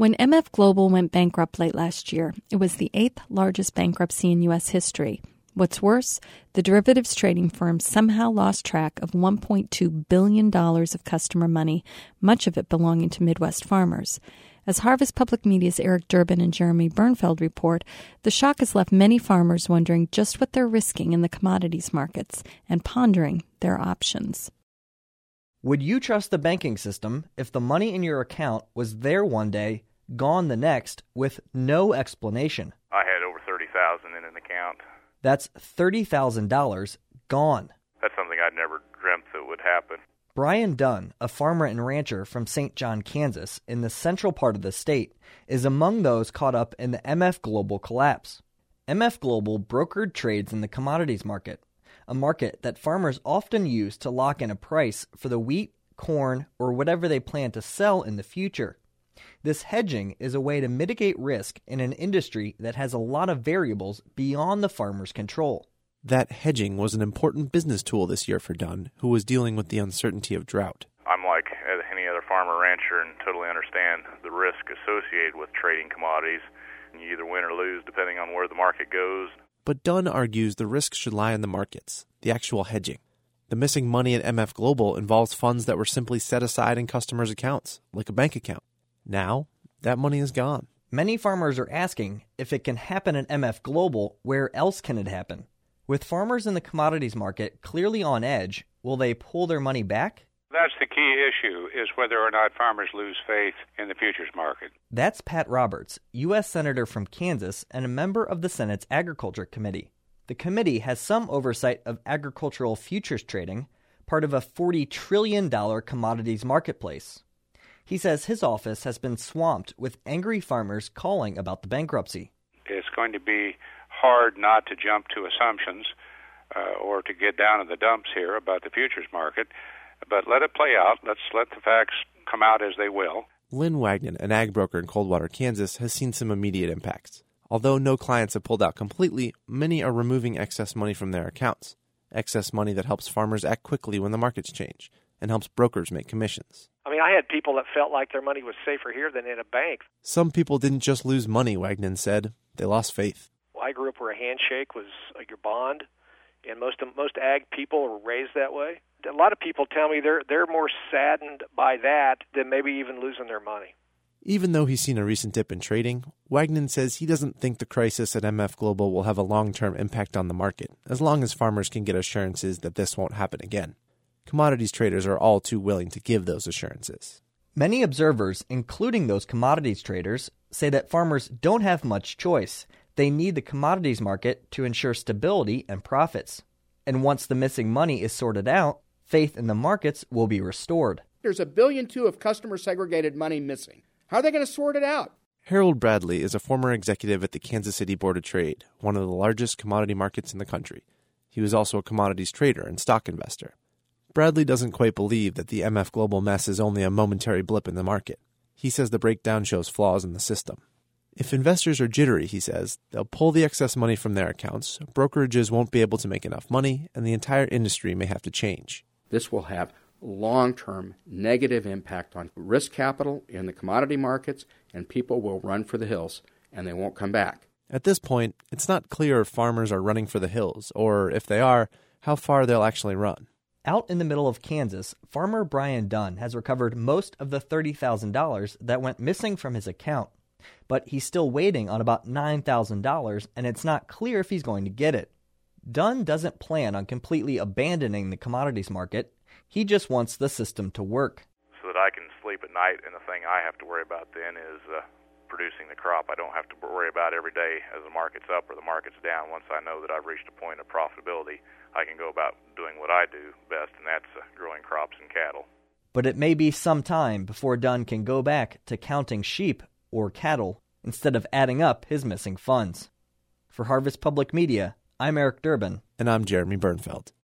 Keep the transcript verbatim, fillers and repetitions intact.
When M F Global went bankrupt late last year, it was the eighth largest bankruptcy in U S history. What's worse, the derivatives trading firm somehow lost track of one point two billion dollars of customer money, much of it belonging to Midwest farmers. As Harvest Public Media's Eric Durbin and Jeremy Bernfeld report, the shock has left many farmers wondering just what they're risking in the commodities markets and pondering their options. Would you trust the banking system if the money in your account was there one day, gone the next, with no explanation? I had over thirty thousand dollars in an account. That's thirty thousand dollars gone. That's something I'd never dreamt that would happen. Brian Dunn, a farmer and rancher from Saint John, Kansas, in the central part of the state, is among those caught up in the M F Global collapse. M F Global brokered trades in the commodities market, a market that farmers often use to lock in a price for the wheat, corn, or whatever they plan to sell in the future. This hedging is a way to mitigate risk in an industry that has a lot of variables beyond the farmer's control. That hedging was an important business tool this year for Dunn, who was dealing with the uncertainty of drought. I'm like any other farmer rancher and totally understand the risk associated with trading commodities. You either win or lose depending on where the market goes. But Dunn argues the risk should lie in the markets, the actual hedging. The missing money at M F Global involves funds that were simply set aside in customers' accounts, like a bank account. Now, that money is gone. Many farmers are asking if it can happen at M F Global, where else can it happen? With farmers in the commodities market clearly on edge, will they pull their money back? That's the key issue, is whether or not farmers lose faith in the futures market. That's Pat Roberts, U S Senator from Kansas and a member of the Senate's Agriculture Committee. The committee has some oversight of agricultural futures trading, part of a forty trillion dollars commodities marketplace. He says his office has been swamped with angry farmers calling about the bankruptcy. It's going to be hard not to jump to assumptions uh, or to get down in the dumps here about the futures market, but let it play out. Let's let the facts come out as they will. Lynn Wagnon, an ag broker in Coldwater, Kansas, has seen some immediate impacts. Although no clients have pulled out completely, many are removing excess money from their accounts. Excess money that helps farmers act quickly when the markets change and helps brokers make commissions. I mean, I had people that felt like their money was safer here than in a bank. Some people didn't just lose money, Wagnon said. They lost faith. Well, I grew up where a handshake was like your bond, and most most ag people were raised that way. A lot of people tell me they're they're more saddened by that than maybe even losing their money. Even though he's seen a recent dip in trading, Wagnon says he doesn't think the crisis at M F Global will have a long-term impact on the market, as long as farmers can get assurances that this won't happen again. Commodities traders are all too willing to give those assurances. Many observers, including those commodities traders, say that farmers don't have much choice. They need the commodities market to ensure stability and profits. And once the missing money is sorted out, faith in the markets will be restored. There's a billion two of customer segregated money missing. How are they going to sort it out? Harold Bradley is a former executive at the Kansas City Board of Trade, one of the largest commodity markets in the country. He was also a commodities trader and stock investor. Bradley doesn't quite believe that the M F Global mess is only a momentary blip in the market. He says the breakdown shows flaws in the system. If investors are jittery, he says, they'll pull the excess money from their accounts, brokerages won't be able to make enough money, and the entire industry may have to change. This will have long-term negative impact on risk capital in the commodity markets, and people will run for the hills, and they won't come back. At this point, it's not clear if farmers are running for the hills, or if they are, how far they'll actually run. Out in the middle of Kansas, farmer Brian Dunn has recovered most of the thirty thousand dollars that went missing from his account. But he's still waiting on about nine thousand dollars, and it's not clear if he's going to get it. Dunn doesn't plan on completely abandoning the commodities market. He just wants the system to work. So that I can sleep at night, and the thing I have to worry about then is uh, producing the crop. I don't have to worry about every day as the market's up or the market's down. Once I know that I've reached a point of profitability, I can go about doing what I do best, and that's uh, growing crops and cattle. But it may be some time before Dunn can go back to counting sheep or cattle instead of adding up his missing funds. For Harvest Public Media, I'm Eric Durbin. And I'm Jeremy Bernfeld.